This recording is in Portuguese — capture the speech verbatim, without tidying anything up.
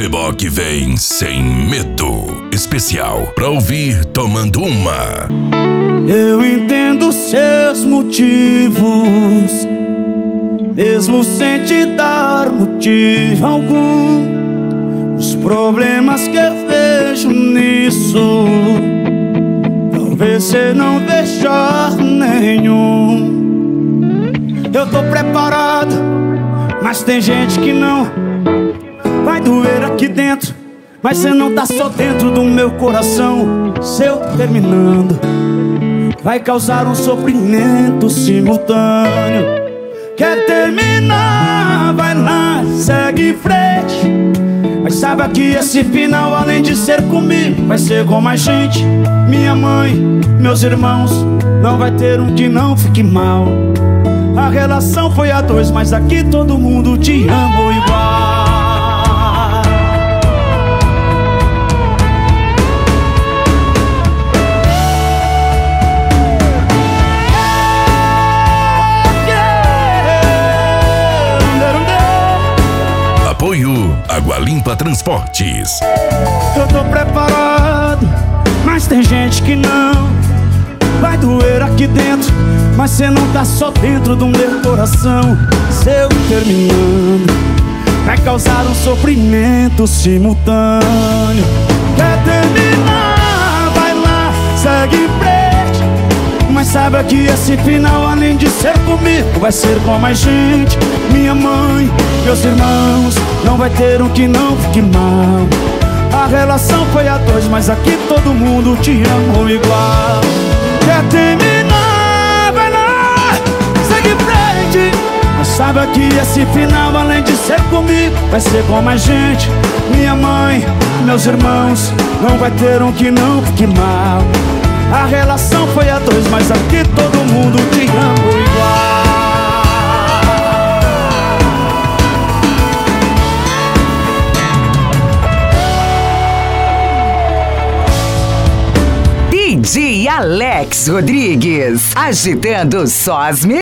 Reboque vem sem medo. Especial pra ouvir tomando uma. Eu entendo seus motivos, mesmo sem te dar motivo algum. Os problemas que eu vejo nisso, talvez você não veja nenhum. Eu tô preparado, mas tem gente que não. Vai doer aqui dentro, mas cê não tá só dentro do meu coração. Se eu terminando, vai causar um sofrimento simultâneo. Quer terminar? Vai lá, segue em frente. Mas saiba que esse final, além de ser comigo, vai ser com mais gente. Minha mãe, meus irmãos, não vai ter um que não fique mal. A relação foi a dois, mas aqui todo mundo te ama igual. Apoio Água Limpa Transportes. Eu tô preparado, mas tem gente que não. Vai doer aqui dentro, mas cê não tá só dentro do meu coração. Se eu terminando, vai causar um sofrimento simultâneo. Quer terminar? Vai lá, segue em frente. Mas saiba que esse final, além de ser comigo, vai ser com mais gente. Minha mãe, meus irmãos, não vai ter um que não fique mal. A relação foi a dois, mas aqui todo mundo te ama igual. Quer terminar? Vai lá, segue em frente. Mas saiba que esse final, além de ser comigo, vai ser com mais gente. Minha mãe, meus irmãos, não vai ter um que não fique mal. A relação foi a dois, mas aqui todo mundo te ama igual. D J Alex Rodrigues, agitando só as